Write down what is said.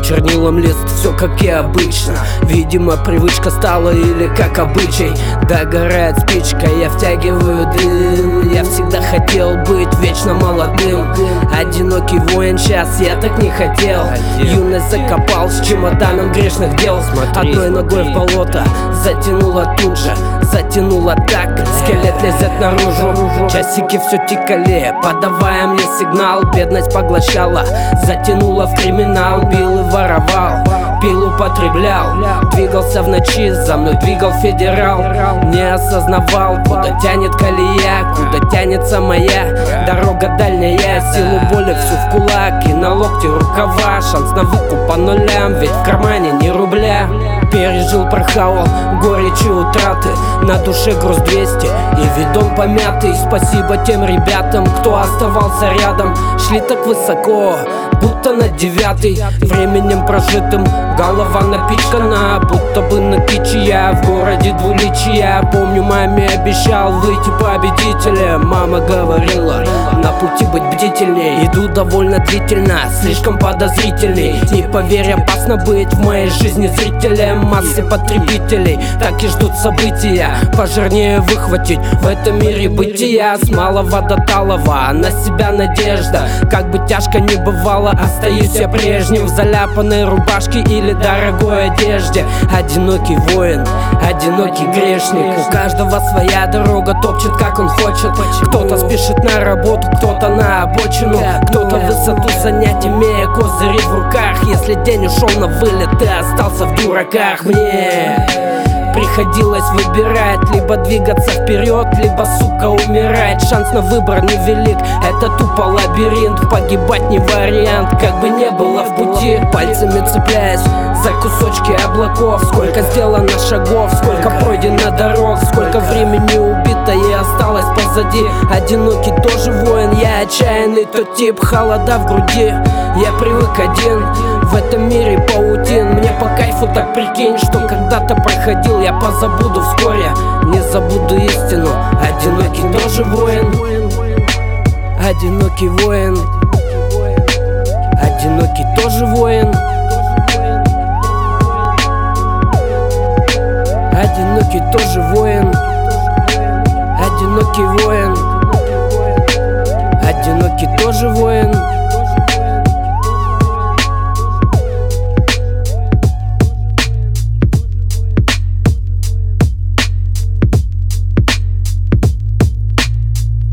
чернилам лист, все как и обычно. Видимо, привычка стала или как обычай. Догорает спичка, я втягиваю дым. Я всегда хотел быть вечно молодым. Одинокий воин, сейчас я так не хотел. Юность закопал с чемоданом грешных дел. Одной ногой в болото затянуло тут же, затянуло так, скелет лезет наружу. Часики все тикали, подавая мне сигнал. Бедность поглощала, затянула в криминал. Бил и воровал, пил, употреблял. Двигался в ночи, за мной двигал федерал. Не осознавал, куда тянет колея, куда тянется моя дорога дальняя. Силу воли всю в кулак и на локте рукава. Шанс на выкуп по нулям, ведь в кармане ни рубля. Пережил прохавал, горечи утраты, на душе груз 200 и видон помятый. Спасибо тем ребятам, кто оставался рядом. Шли так высоко, будто на 9-й. Временем прожитым голова напичкана, будто бы на кичи. Я в городе двуличия. Помню, маме обещал выйти победителем. Мама говорила, на пути быть бдительней. Иду довольно длительно, слишком подозрительный. Не поверь, опасно быть в моей жизни зрителем. Массы потребителей так и ждут события. Пожирнее выхватить в этом мире бытия. С малого до талого на себя надежда. Как бы тяжко ни бывало, остаюсь я прежним. В заляпанной рубашке или дорогой одежде. Одинокий воин, одинокий грешник. У каждого своя дорога, топчет как он хочет. Кто-то спешит на работу, кто-то на обочину. Кто-то высоту занять, имея козыри в руках. Если день ушел на вылет, ты остался в дураках. Мне приходилось выбирать, либо двигаться вперед, либо, сука, умирать. Шанс на выбор невелик, это тупо лабиринт. Погибать не вариант, как бы не было в пути. Пальцами цепляясь за кусочки облаков. Сколько сделано шагов, сколько пройдено дорог. Сколько времени убито и осталось позади. Одинокий тоже воин, я отчаянный тот тип. Холода в груди, я привык один. В этом мире паутин, мне по кайфу, так прикинь, что когда-то проходил, я позабуду вскоре. Не забуду истину, одинокий тоже воин. Одинокий воин. Одинокий тоже воин. Одинокий тоже воин. Одинокий воин.